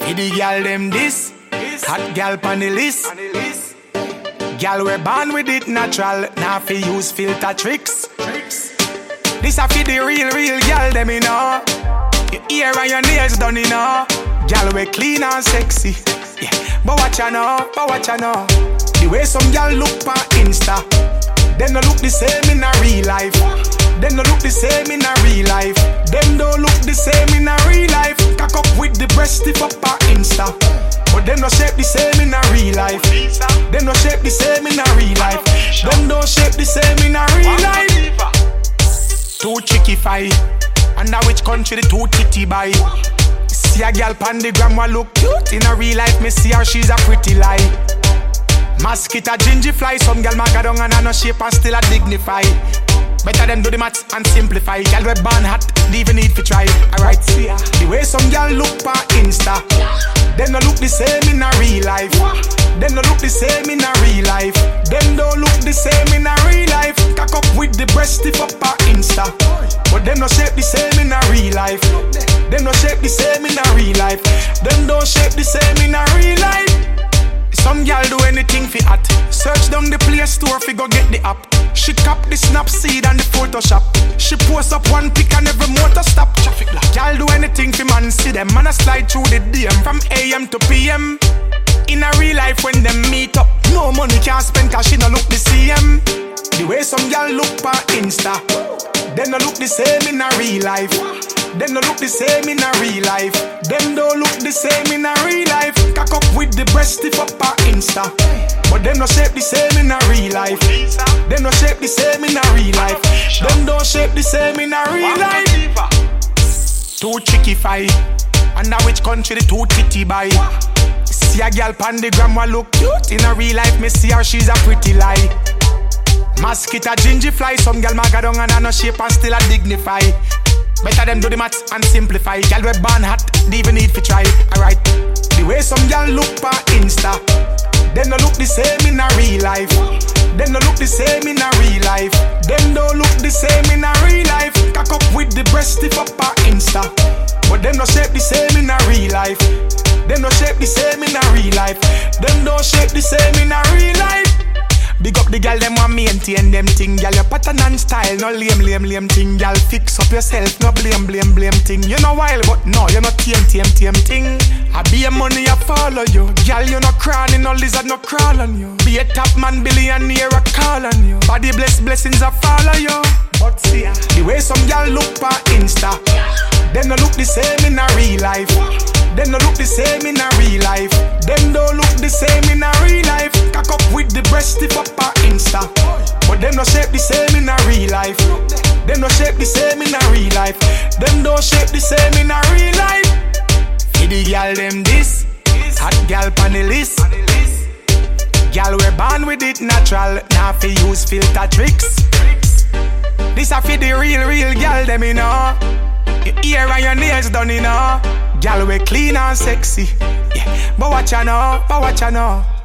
the girl them this, hot girl pan the list. Girl we born with it natural, now fi use filter tricks. This a fi the real girl them you know. Your ear and your nails done you know. Girl we clean and sexy, yeah. But watch ya know, the way some girl look pa Insta, them no look the same in a real life. Them no look the same in a real life. Them don't look the same in a real life. Cock up with the breast stiff up on Insta, but them no shape the same in a real life. Them no shape the same in a real life. Them don't shape the same in a real life. Too tricky fight. Under which country the two titty buy? See a girl pan the gram wa look cute. In a real life me see her she's a pretty lie. Mosquito gingy fly. Some girl maga down and no shape and still a dignify. Better them do the maths and simplify. Girl we born hot, they even need to try. Alright, see ya. The way some girl look pa Insta, them no look the same in a real life. Them no look the same in a real life. Them don't look the same in a real life. Cock up with the breast stiff up pa Insta, but them no shape the same in a real life. Them no shape the same in a real life. Them don't shape the same in a real life. Some girl do anything fi hot. Search down the Play Store fi go get the app. She cop the Snapseed and the Photoshop. She post up one pic and every motor stop. Traffic light. Girl do anything fi man see them. Man a slide through the DM from AM to PM. In a real life when them meet up, no money can't spend cause she no look the same. The way some girl look pa Insta, them no look the same in a real life. Them no look the same in a real life. Them don't look the same in a real life. Cock up with the breast stiff up on Insta, but them no shape the same in a real life. Them no shape the same in a real life. Them don't shape the same in a real life. Too tricky fight. Under which country the two titty buy? See a girl pan the gram wa look cute. In a real life me see her she's a pretty lie. Mosquito gingy fly. Some girl maga down and no shape and still a dignify. Better them do the maths and simplify. Girl we born hot, they even need to try. Alright, the way some girl look pa Insta, them no look the same in a real life. Them no look the same in a real life. Them don't look the same in a real life. Cock up with the breast stiff up pa Insta, but them no shape the same in a real life. Them no shape the same in a real life. Them don't shape the same in a real life. Big up the girl, them want maintain them thing. Girl, your pattern and style, no lame thing. Girl, fix up yourself, no blame thing. You know wild, but no, you no tame thing. I be a money, I follow you. Girl, you no crawling, no lizard, no crawl on you. Be a top man, billionaire, I call on you. Body blessings, I follow you. But see ya, the way some girl look pa Insta, them no look the same in a real life. Them no look the same in a real life. Them don't look the same in a real life. Cock up with the breast stiff up on Insta, but them no shape the same in a real life. Them no shape the same in a real life. Them don't shape the same in a real life. For the girl them this, hot girl pan the list. Girl we born with it natural, now fi use filter tricks. This a for the real girl them you know. Your ear and your nails done you know. Girl we clean and sexy, yeah. But watch ya know,